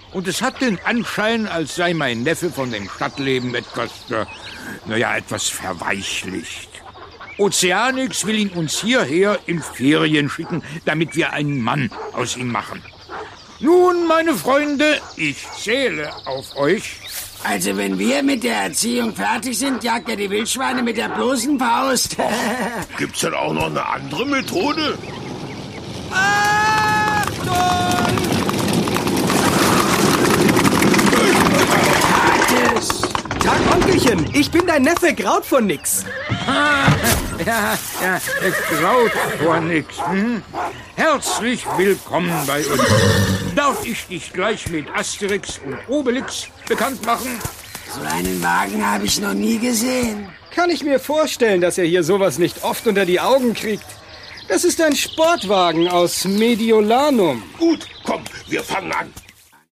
Und es hat den Anschein, als sei mein Neffe von dem Stadtleben etwas verweichlicht. Ozeanix will ihn uns hierher in Ferien schicken, damit wir einen Mann aus ihm machen. Nun, meine Freunde, ich zähle auf euch. Also wenn wir mit der Erziehung fertig sind, jagt er die Wildschweine mit der bloßen Faust. Gibt's denn auch noch eine andere Methode? Achtung! Tag, Onkelchen, ich bin dein Neffe, Graut von nix. Ja, Graut vor nix. Herzlich willkommen bei uns. Darf ich dich gleich mit Asterix und Obelix bekannt machen? So einen Wagen habe ich noch nie gesehen. Kann ich mir vorstellen, dass er hier sowas nicht oft unter die Augen kriegt. Das ist ein Sportwagen aus Mediolanum. Gut, komm, wir fangen an.